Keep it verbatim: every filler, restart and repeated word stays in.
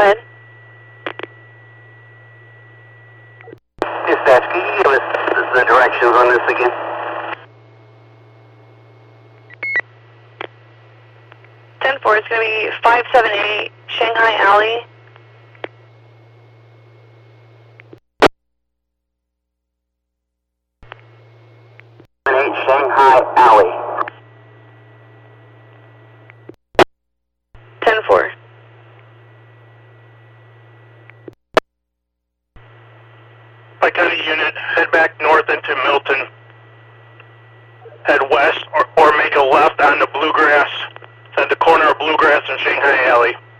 ahead. Dispatch, can you give us the directions on this again? ten four, it's going to be five seven eight Shanghai Alley. eight Shanghai Alley. ten four. Pike County unit, head back north into Milton. Head west or, or make a left onto Bluegrass at the corner of Bluegrass and Shanghai Alley.